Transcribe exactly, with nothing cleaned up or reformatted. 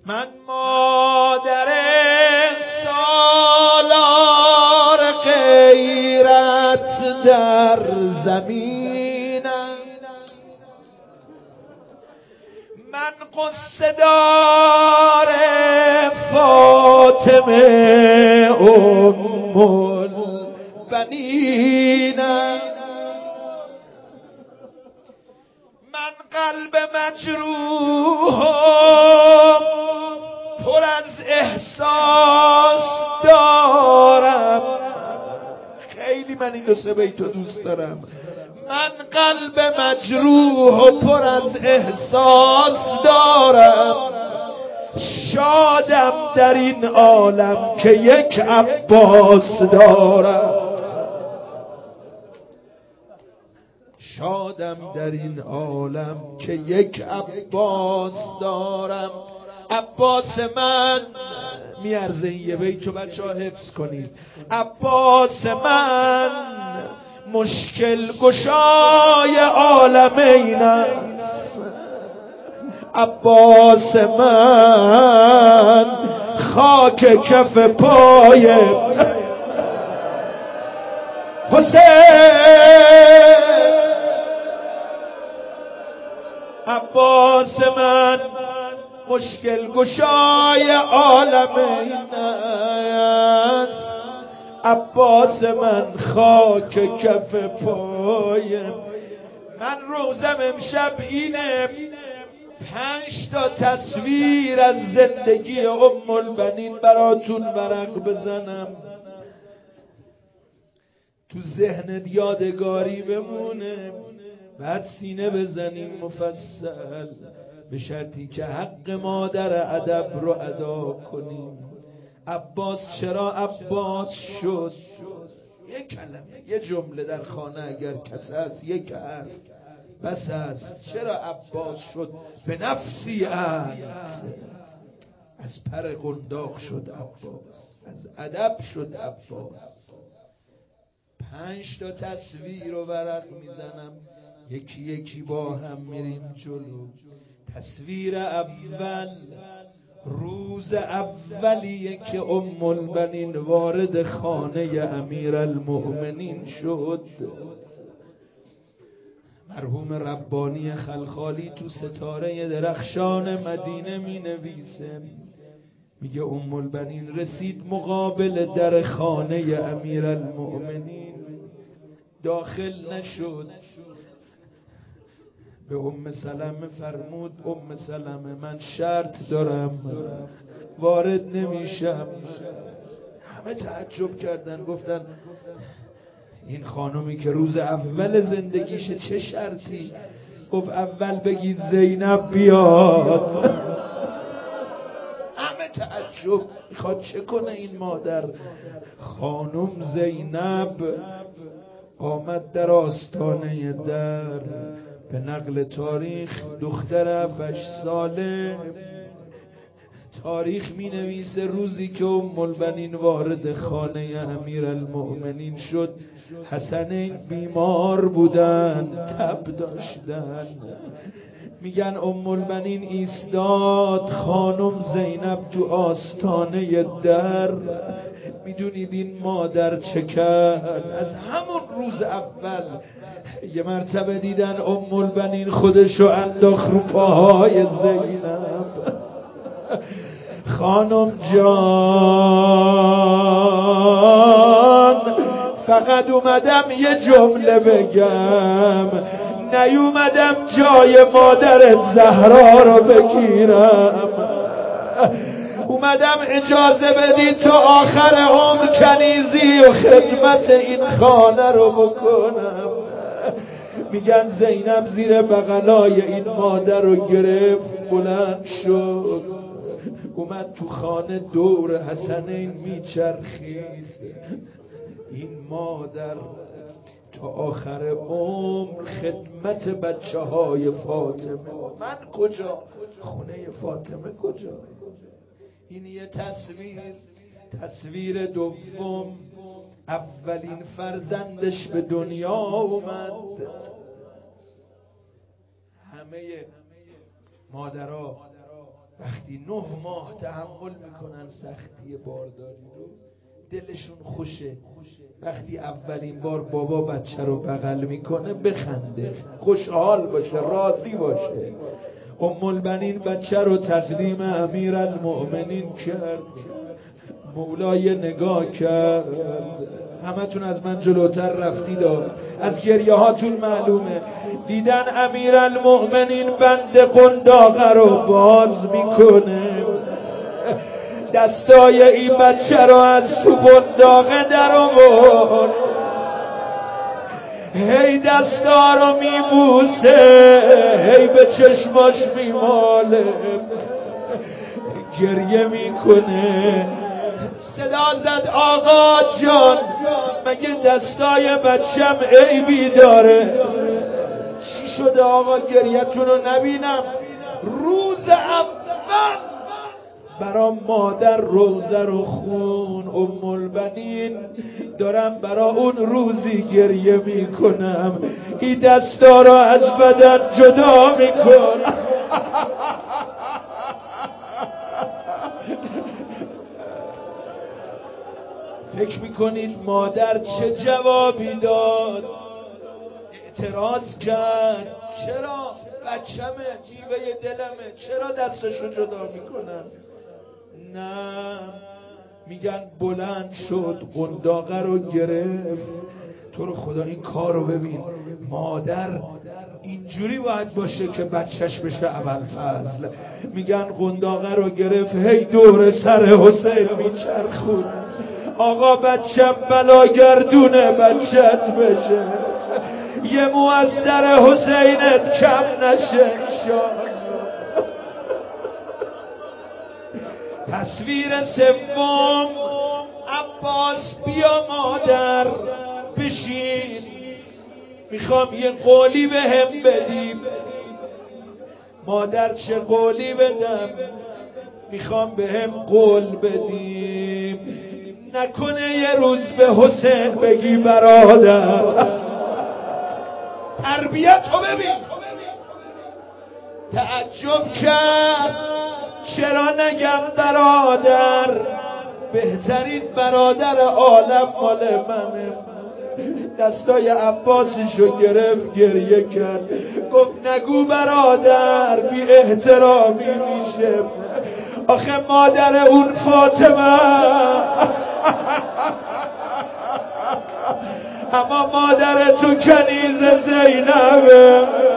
من مادر سالار غیرت در زمینم، من قصه دار فاطمه ام البنینم، من قلب مجروح پر از احساس دارم. خیلی من این دو سه بیتو دوست دارم. من قلب مجروح و پر از احساس دارم، شادم در این عالم که یک عباس دارم، شادم در این عالم که یک عباس دارم. عباس من میارزه این یه بیتو بچه ها حفظ کنید. عباس من مشکل گشای عالمین است، عباس من خاک کف پای حسین، عباس من مشکل گشای عالمین است، عباس من خاک کف پای. من روزم امشب اینه پنج تا تصویر از زندگی ام البنین براتون ورق بزنم، تو ذهنت یادگاری بمونه، بعد سینه بزنیم مفصل، به شرطی که حق مادر ادب رو ادا کنیم. عباس چرا عباس شد؟ یک کلمه، یه جمله در خانه اگر کس هست، یک حرف بس است. چرا عباس شد؟ به نفسی انت، از پر قنداق شد عباس، از ادب شد عباس. پنج تا تصویر رو ورق میزنم، یکی یکی با هم میریم جلو. تصویر اول روز اولیه که ام البنین وارد خانه امیر المؤمنین شد. مرحوم ربانی خلخالی تو ستاره درخشان مدینه می نویسه، میگه ام البنین رسید مقابل در خانه امیر المؤمنین، داخل نشد. به ام سلمه فرمود ام سلمه من شرط دارم وارد نمیشم. همه تعجب کردن، گفتن این خانومی که روز اول زندگیشه چه شرطی؟ گفت اول بگید زینب بیاد. همه تعجب، میخواد چه کنه این مادر؟ خانم زینب آمد در آستانه در، به نقل تاریخ دختر هفت ساله. تاریخ می نویسه روزی که ام البنین وارد خانه امیر المؤمنین شد، حسنین بیمار بودن، تب داشتن. میگن ام البنین ایستاد، خانم زینب تو آستانه در. میدونید این مادر چه کرد؟ از همون روز اول یه مرتبه دیدن ام البنین خودشو انداخت رو پاهای زینب. خانم جان فقط اومدم یه جمله بگم، نیومدم جای مادر زهرا رو بگیرم، اومدم اجازه بدید تا آخر عمر کنیزی و خدمت این خانه رو بکنم. میگن زینب زیر بغلای این مادر رو گرفت، بلند شد، اومد تو خانه دور حسنین میچرخید. این مادر تا آخر عمر خدمت بچه های فاطمه. من کجا؟ خونه فاطمه کجا؟ این یه تصویر. تصویر دوم، اولین فرزندش به دنیا اومد. همه مادرها وقتی نه ماه تحمل میکنن سختی بارداری رو دلشون خوشه. وقتی اولین بار بابا بچه رو بغل میکنه بخنده، خوشحال باشه، راضی باشه. ام البنین بچه رو تقدیم امیر المؤمنین کرد، مولای نگاه کرد. همتون از من جلوتر رفتید، از گریه هاتون معلومه. دیدن امیر المؤمنین بند قنداقه رو باز میکنه، دستای این بچه رو از تو قنداقه در آورد، هی دستا رو میبوسه، هی به چشماش میماله، گریه میکنه. صدا زد آقا جان مگه دستای بچم عیبی داره؟ چی شده آقا گریتون رو نبینم؟ روز اول برا مادر روزه رو خون ام البنین، دارم برا اون روزی گریه میکنم، این دستا رو از بدن جدا میکنم. فکر میکنید مادر چه جوابی داد؟ اعتراض کرد. چرا؟ بچمه، جیوه دلمه، چرا دستشو جدا میکنم؟ نه، میگن بلند شد قنداقه رو گرفت. تو رو خدا این کار رو ببین، مادر اینجوری باید باشه که بچهش بشه ابوالفضل. میگن قنداقه رو گرفت، هی دور سر حسین میچرخون، آقا بچم بلاگردونه بچت بشه، یه مو از سر حسینت کم نشه انشاءالله. تصویر سوم، عباس بیا مادر بشین، میخوام یه قولی به هم بدیم. مادر چه قولی بدم؟ میخوام به هم قول بدیم، نکنه یه روز به حسین بگی برادر. تربیت رو ببین. تعجب کرد چرا نگم برادر، بهترین برادر عالم مال منه. دستای عباسشو گرفت گریه کرد، گفت نگو برادر بی احترامی میشه، آخه مادر اون فاطمه اما مادر تو کنیز زینبه.